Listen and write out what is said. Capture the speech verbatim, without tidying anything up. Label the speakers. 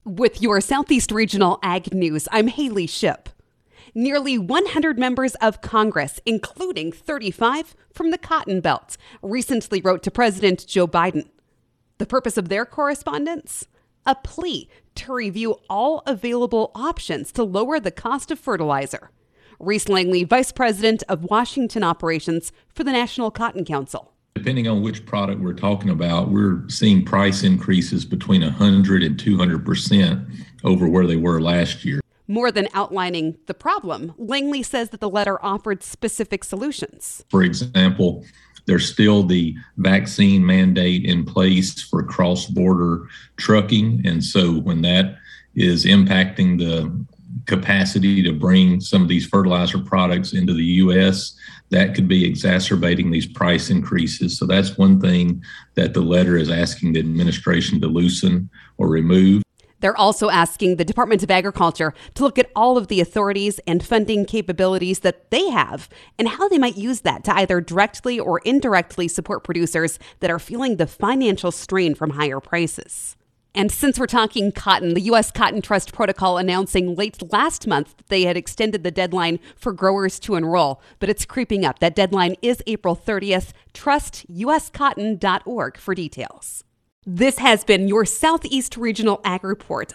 Speaker 1: With your Southeast Regional Ag News, I'm Haley Shipp. Nearly one hundred members of Congress, including thirty-five from the Cotton Belt, recently wrote to President Joe Biden. The purpose of their correspondence? A plea to review all available options to lower the cost of fertilizer. Reese Langley, Vice President of Washington Operations for the National Cotton Council.
Speaker 2: Depending on which product we're talking about, we're seeing price increases between one hundred and two hundred percent over where they were last year.
Speaker 1: More than outlining the problem, Langley says that the letter offered specific solutions.
Speaker 2: For example, there's still the vaccine mandate in place for cross-border trucking. And so when that is impacting the capacity to bring some of these fertilizer products into the U S, that could be exacerbating these price increases. So that's one thing that the letter is asking the administration to loosen or remove.
Speaker 1: They're also asking the Department of Agriculture to look at all of the authorities and funding capabilities that they have and how they might use that to either directly or indirectly support producers that are feeling the financial strain from higher prices. And since we're talking cotton, the U S Cotton Trust Protocol announcing late last month that they had extended the deadline for growers to enroll, but it's creeping up. That deadline is April thirtieth. trust u s cotton dot org for details. This has been your Southeast Regional Ag Report